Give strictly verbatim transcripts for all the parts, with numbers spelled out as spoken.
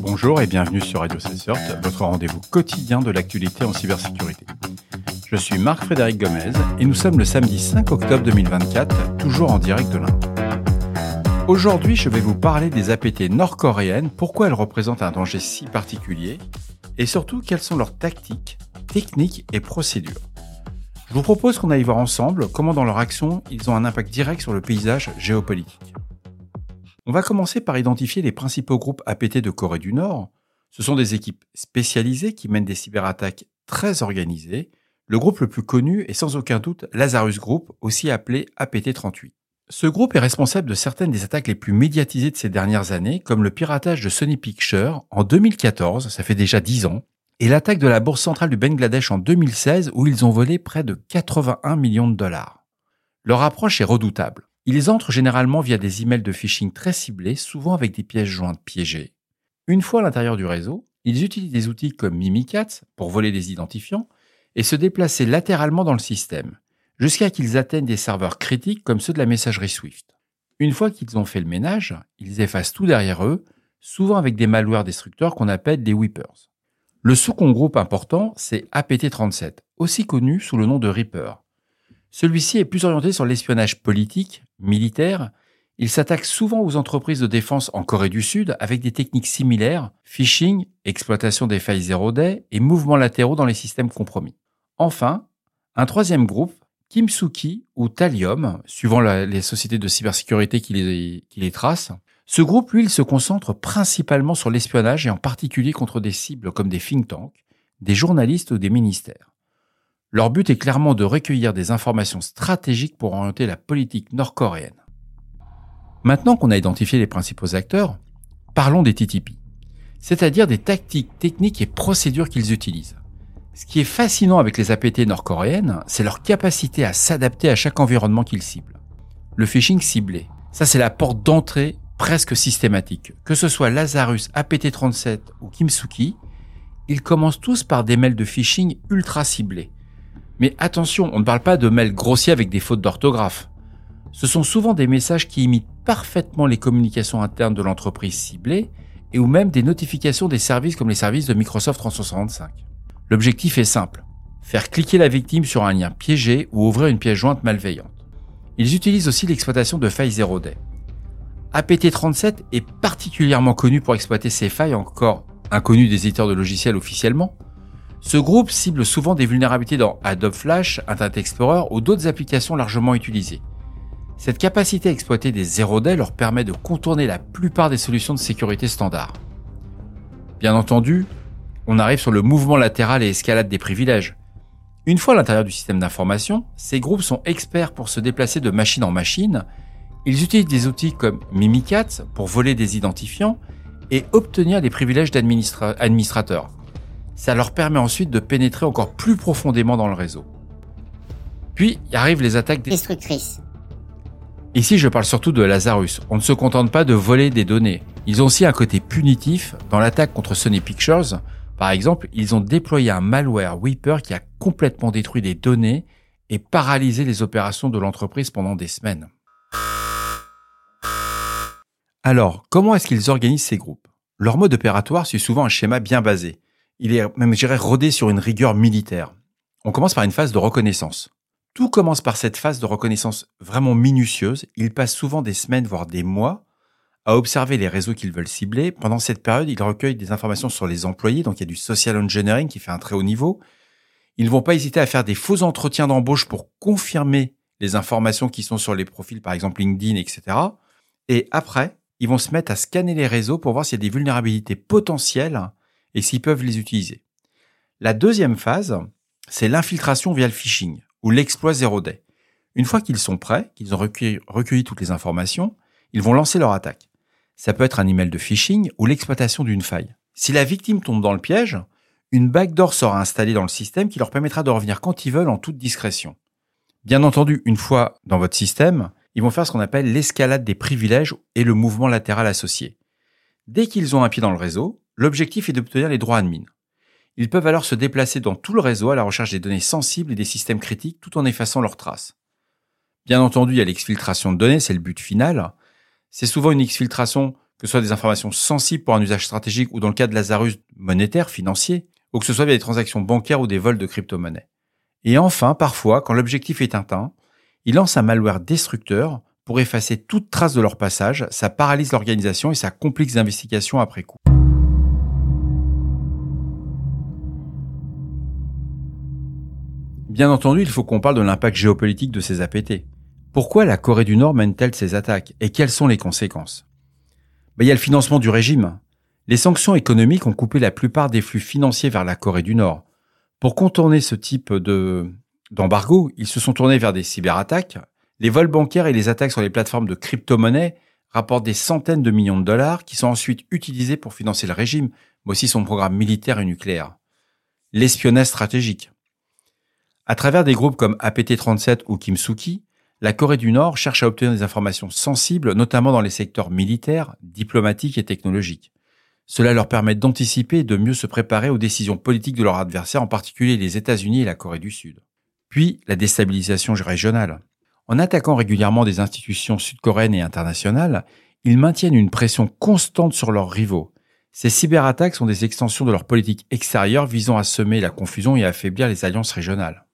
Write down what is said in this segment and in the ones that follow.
Bonjour et bienvenue sur Radio Sensort, votre rendez-vous quotidien de l'actualité en cybersécurité. Je suis Marc-Frédéric Gomez et nous sommes le samedi cinq octobre deux mille vingt-quatre, toujours en direct de l'Inde. Aujourd'hui, je vais vous parler des A P T nord-coréennes, pourquoi elles représentent un danger si particulier et surtout quelles sont leurs tactiques, techniques et procédures. Je vous propose qu'on aille voir ensemble comment dans leur action, ils ont un impact direct sur le paysage géopolitique. On va commencer par identifier les principaux groupes A P T de Corée du Nord. Ce sont des équipes spécialisées qui mènent des cyberattaques très organisées. Le groupe le plus connu est sans aucun doute Lazarus Group, aussi appelé A P T trente-huit. Ce groupe est responsable de certaines des attaques les plus médiatisées de ces dernières années, comme le piratage de Sony Pictures en deux mille quatorze, ça fait déjà dix ans, et l'attaque de la bourse centrale du Bangladesh en deux mille seize, où ils ont volé près de quatre-vingt-un millions de dollars. Leur approche est redoutable. Ils entrent généralement via des emails de phishing très ciblés, souvent avec des pièces jointes piégées. Une fois à l'intérieur du réseau, ils utilisent des outils comme Mimikatz pour voler des identifiants et se déplacer latéralement dans le système, jusqu'à qu'ils atteignent des serveurs critiques comme ceux de la messagerie Swift. Une fois qu'ils ont fait le ménage, ils effacent tout derrière eux, souvent avec des malwares destructeurs qu'on appelle des Weepers. Le second groupe important, c'est A P T trente-sept, aussi connu sous le nom de Reaper. Celui-ci est plus orienté sur l'espionnage politique, militaire. Il s'attaque souvent aux entreprises de défense en Corée du Sud avec des techniques similaires, phishing, exploitation des failles zéro day et mouvements latéraux dans les systèmes compromis. Enfin, un troisième groupe, Kimsuky ou Thallium, suivant la, les sociétés de cybersécurité qui les, qui les tracent. Ce groupe, lui, il se concentre principalement sur l'espionnage et en particulier contre des cibles comme des think tanks, des journalistes ou des ministères. Leur but est clairement de recueillir des informations stratégiques pour orienter la politique nord-coréenne. Maintenant qu'on a identifié les principaux acteurs, parlons des T T P, c'est-à-dire des tactiques, techniques et procédures qu'ils utilisent. Ce qui est fascinant avec les A P T nord-coréennes, c'est leur capacité à s'adapter à chaque environnement qu'ils ciblent. Le phishing ciblé, ça c'est la porte d'entrée presque systématique. Que ce soit Lazarus, A P T trente-sept ou Kimsuky, ils commencent tous par des mails de phishing ultra ciblés. Mais attention, on ne parle pas de mails grossiers avec des fautes d'orthographe. Ce sont souvent des messages qui imitent parfaitement les communications internes de l'entreprise ciblée et ou même des notifications des services comme les services de Microsoft trois cent soixante-cinq. L'objectif est simple, faire cliquer la victime sur un lien piégé ou ouvrir une pièce jointe malveillante. Ils utilisent aussi l'exploitation de failles zéro day. A P T trente-sept est particulièrement connu pour exploiter ces failles encore inconnues des éditeurs de logiciels officiellement. Ce groupe cible souvent des vulnérabilités dans Adobe Flash, Internet Explorer ou d'autres applications largement utilisées. Cette capacité à exploiter des zéro day leur permet de contourner la plupart des solutions de sécurité standard. Bien entendu, on arrive sur le mouvement latéral et escalade des privilèges. Une fois à l'intérieur du système d'information, ces groupes sont experts pour se déplacer de machine en machine. Ils utilisent des outils comme Mimikatz pour voler des identifiants et obtenir des privilèges d'administrateurs. Ça leur permet ensuite de pénétrer encore plus profondément dans le réseau. Puis arrivent les attaques destructrices. Ici, je parle surtout de Lazarus. On ne se contente pas de voler des données. Ils ont aussi un côté punitif. Dans l'attaque contre Sony Pictures, par exemple, ils ont déployé un malware Weeper qui a complètement détruit les données et paralysé les opérations de l'entreprise pendant des semaines. Alors, comment est-ce qu'ils organisent ces groupes ? Leur mode opératoire suit souvent un schéma bien basé. Il est même, je dirais, rodé sur une rigueur militaire. On commence par une phase de reconnaissance. Tout commence par cette phase de reconnaissance vraiment minutieuse. Ils passent souvent des semaines, voire des mois, à observer les réseaux qu'ils veulent cibler. Pendant cette période, ils recueillent des informations sur les employés, donc il y a du social engineering qui fait un très haut niveau. Ils ne vont pas hésiter à faire des faux entretiens d'embauche pour confirmer les informations qui sont sur les profils, par exemple LinkedIn, et cetera. Et après, ils vont se mettre à scanner les réseaux pour voir s'il y a des vulnérabilités potentielles et s'ils peuvent les utiliser. La deuxième phase, c'est l'infiltration via le phishing ou l'exploit zéro day. Une fois qu'ils sont prêts, qu'ils ont recueilli, recueilli toutes les informations, ils vont lancer leur attaque. Ça peut être un email de phishing ou l'exploitation d'une faille. Si la victime tombe dans le piège, une backdoor sera installée dans le système qui leur permettra de revenir quand ils veulent en toute discrétion. Bien entendu, une fois dans votre système, ils vont faire ce qu'on appelle l'escalade des privilèges et le mouvement latéral associé. Dès qu'ils ont un pied dans le réseau, l'objectif est d'obtenir les droits admin. Ils peuvent alors se déplacer dans tout le réseau à la recherche des données sensibles et des systèmes critiques tout en effaçant leurs traces. Bien entendu, il y a l'exfiltration de données, c'est le but final. C'est souvent une exfiltration que ce soit des informations sensibles pour un usage stratégique ou dans le cas de Lazarus monétaire, financier, ou que ce soit via des transactions bancaires ou des vols de crypto-monnaies. Et enfin, parfois, quand l'objectif est atteint, ils lancent un malware destructeur pour effacer toute trace de leur passage, ça paralyse l'organisation et ça complique les investigations après coup. Bien entendu, il faut qu'on parle de l'impact géopolitique de ces A P T. Pourquoi la Corée du Nord mène-t-elle ces attaques et quelles sont les conséquences ? Ben, il y a le financement du régime. Les sanctions économiques ont coupé la plupart des flux financiers vers la Corée du Nord. Pour contourner ce type de, d'embargo, ils se sont tournés vers des cyberattaques. Les vols bancaires et les attaques sur les plateformes de crypto-monnaies rapportent des centaines de millions de dollars qui sont ensuite utilisés pour financer le régime, mais aussi son programme militaire et nucléaire. L'espionnage stratégique. À travers des groupes comme A P T trente-sept ou Kimsuky, la Corée du Nord cherche à obtenir des informations sensibles, notamment dans les secteurs militaires, diplomatiques et technologiques. Cela leur permet d'anticiper et de mieux se préparer aux décisions politiques de leurs adversaires, en particulier les États-Unis et la Corée du Sud. Puis, la déstabilisation régionale. En attaquant régulièrement des institutions sud-coréennes et internationales, ils maintiennent une pression constante sur leurs rivaux. Ces cyberattaques sont des extensions de leur politique extérieure visant à semer la confusion et à affaiblir les alliances régionales.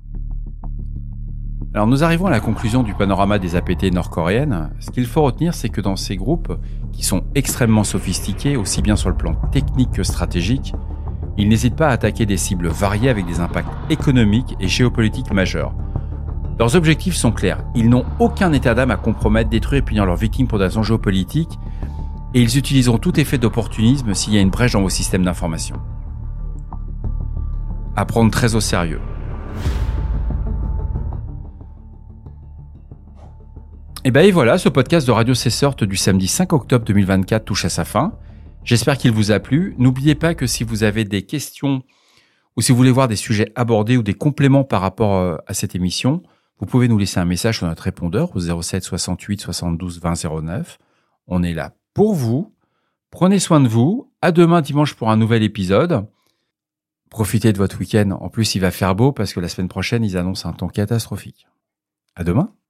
Alors nous arrivons à la conclusion du panorama des A P T nord-coréennes. Ce qu'il faut retenir, c'est que dans ces groupes, qui sont extrêmement sophistiqués, aussi bien sur le plan technique que stratégique, ils n'hésitent pas à attaquer des cibles variées avec des impacts économiques et géopolitiques majeurs. Leurs objectifs sont clairs. Ils n'ont aucun état d'âme à compromettre, détruire et punir leurs victimes pour des raisons géopolitiques, et ils utiliseront tout effet d'opportunisme s'il y a une brèche dans vos systèmes d'information. À prendre très au sérieux. Et ben et voilà, ce podcast de Radio Cessort du samedi cinq octobre deux mille vingt-quatre touche à sa fin. J'espère qu'il vous a plu. N'oubliez pas que si vous avez des questions ou si vous voulez voir des sujets abordés ou des compléments par rapport à cette émission, vous pouvez nous laisser un message sur notre répondeur au zéro sept soixante-huit soixante-douze vingt zéro neuf. On est là pour vous. Prenez soin de vous. À demain dimanche pour un nouvel épisode. Profitez de votre week-end. En plus, il va faire beau parce que la semaine prochaine, ils annoncent un temps catastrophique. À demain.